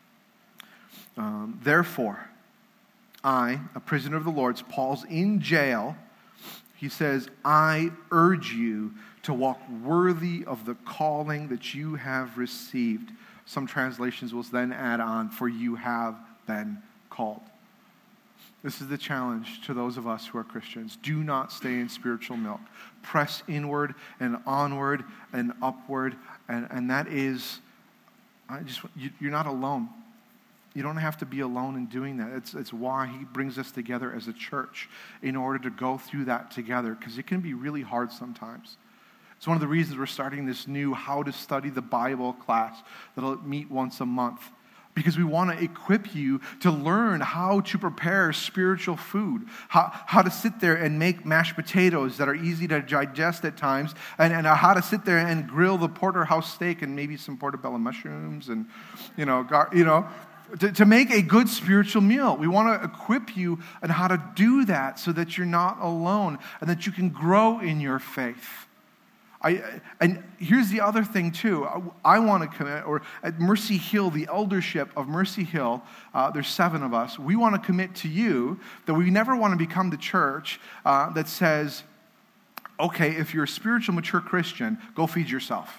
um, therefore, I, a prisoner of the Lord's, Paul's in jail. He says, I urge you to walk worthy of the calling that you have received. Some translations will then add on, for you have been called. This is the challenge to those of us who are Christians. Do not stay in spiritual milk. Press inward and onward and upward. And, and that is, I just you, you're not alone. You don't have to be alone in doing that. It's, it's why he brings us together as a church, in order to go through that together, because it can be really hard sometimes. It's one of the reasons we're starting this new How to Study the Bible class that'll meet once a month, because we want to equip you to learn how to prepare spiritual food, how, how to sit there and make mashed potatoes that are easy to digest at times, and, and how to sit there and grill the porterhouse steak and maybe some portobello mushrooms and, you know, gar, you know, To, to make a good spiritual meal. We want to equip you on how to do that so that you're not alone and that you can grow in your faith. I, and here's the other thing too. I, I want to commit, or at Mercy Hill, the eldership of Mercy Hill, uh, there's seven of us. We want to commit to you that we never want to become the church uh, that says, okay, if you're a spiritual mature Christian, go feed yourself.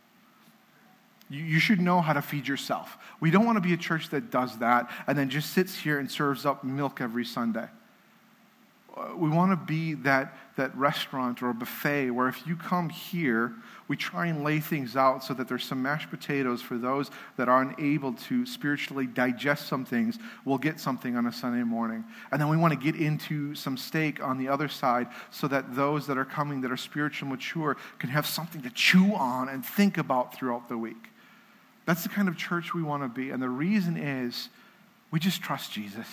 You should know how to feed yourself. We don't want to be a church that does that and then just sits here and serves up milk every Sunday. We want to be that, that restaurant or a buffet where if you come here, we try and lay things out so that there's some mashed potatoes for those that aren't able to spiritually digest some things. We'll get something on a Sunday morning. And then we want to get into some steak on the other side so that those that are coming that are spiritually mature can have something to chew on and think about throughout the week. That's the kind of church we want to be. And the reason is we just trust Jesus.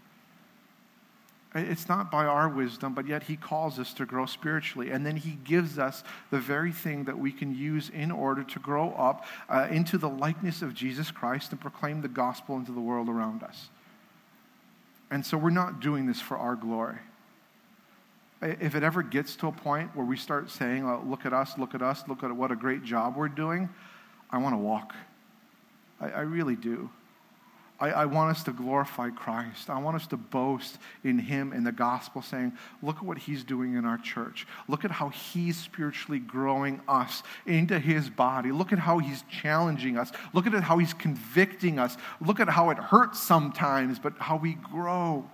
It's not by our wisdom, but yet he calls us to grow spiritually. And then he gives us the very thing that we can use in order to grow up uh, into the likeness of Jesus Christ and proclaim the gospel into the world around us. And so we're not doing this for our glory. If it ever gets to a point where we start saying, oh, look at us, look at us, look at what a great job we're doing, I want to walk. I, I really do. I, I want us to glorify Christ. I want us to boast in him and the gospel, saying, look at what he's doing in our church. Look at how he's spiritually growing us into his body. Look at how he's challenging us. Look at how he's convicting us. Look at how it hurts sometimes, but how we grow.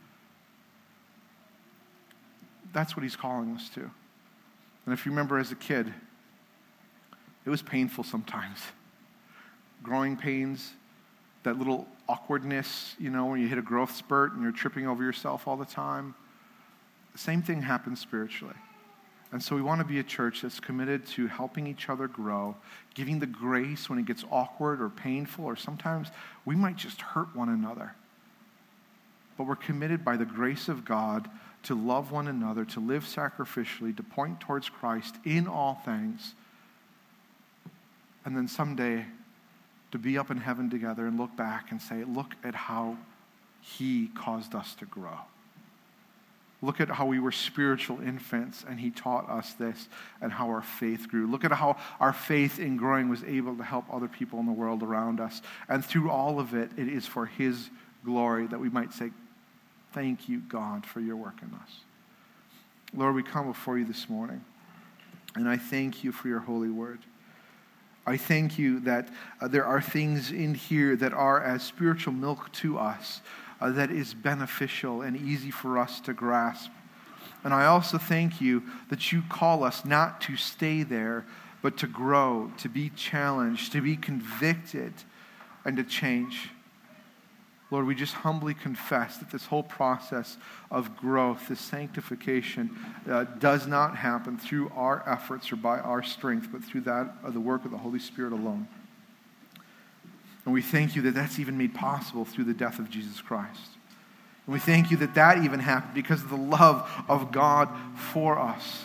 That's what he's calling us to. And if you remember as a kid, it was painful sometimes. Growing pains, that little awkwardness, you know, when you hit a growth spurt and you're tripping over yourself all the time. The same thing happens spiritually. And so we want to be a church that's committed to helping each other grow, giving the grace when it gets awkward or painful, or sometimes we might just hurt one another. But we're committed by the grace of God to love one another, to live sacrificially, to point towards Christ in all things, and then someday to be up in heaven together and look back and say, look at how he caused us to grow. Look at how we were spiritual infants and he taught us this, and how our faith grew. Look at how our faith in growing was able to help other people in the world around us. And through all of it, it is for his glory that we might say, thank you, God, for your work in us. Lord, we come before you this morning, and I thank you for your holy word. I thank you that uh, there are things in here that are as spiritual milk to us, uh, that is beneficial and easy for us to grasp. And I also thank you that you call us not to stay there, but to grow, to be challenged, to be convicted, and to change. Lord, we just humbly confess that this whole process of growth, this sanctification, uh, does not happen through our efforts or by our strength, but through that of the work of the Holy Spirit alone. And we thank you that that's even made possible through the death of Jesus Christ. And we thank you that that even happened because of the love of God for us.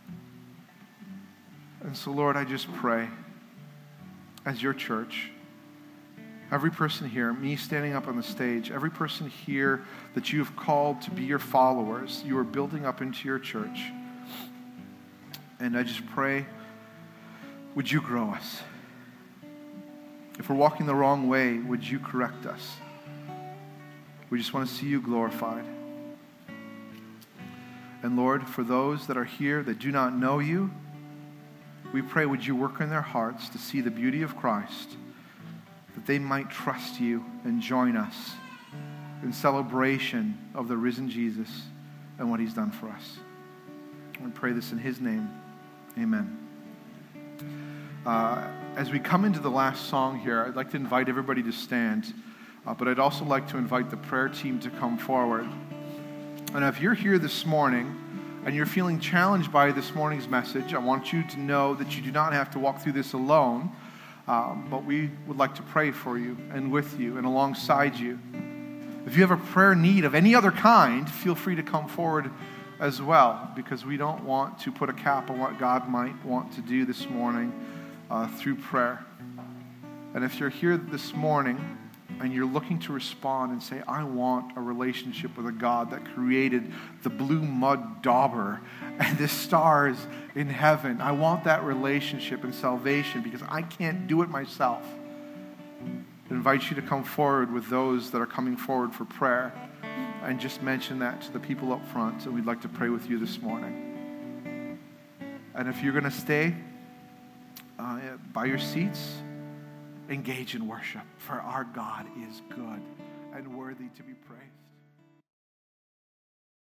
And so, Lord, I just pray as your church, every person here, me standing up on the stage, every person here that you have called to be your followers, you are building up into your church. And I just pray, would you grow us? If we're walking the wrong way, would you correct us? We just want to see you glorified. And Lord, for those that are here that do not know you, we pray, would you work in their hearts to see the beauty of Christ, that they might trust you and join us in celebration of the risen Jesus and what he's done for us. We pray this in his name. Amen. Uh, as we come into the last song here, I'd like to invite everybody to stand, uh, but I'd also like to invite the prayer team to come forward. And if you're here this morning and you're feeling challenged by this morning's message, I want you to know that you do not have to walk through this alone. Um, but we would like to pray for you and with you and alongside you. If you have a prayer need of any other kind, feel free to come forward as well, because we don't want to put a cap on what God might want to do this morning uh, through prayer. And if you're here this morning and you're looking to respond and say, I want a relationship with a God that created the blue mud dauber and the stars in heaven. I want that relationship and salvation because I can't do it myself. I invite you to come forward with those that are coming forward for prayer and just mention that to the people up front, and we'd like to pray with you this morning. And if you're going to stay uh, by your seats, engage in worship, for our God is good and worthy to be praised.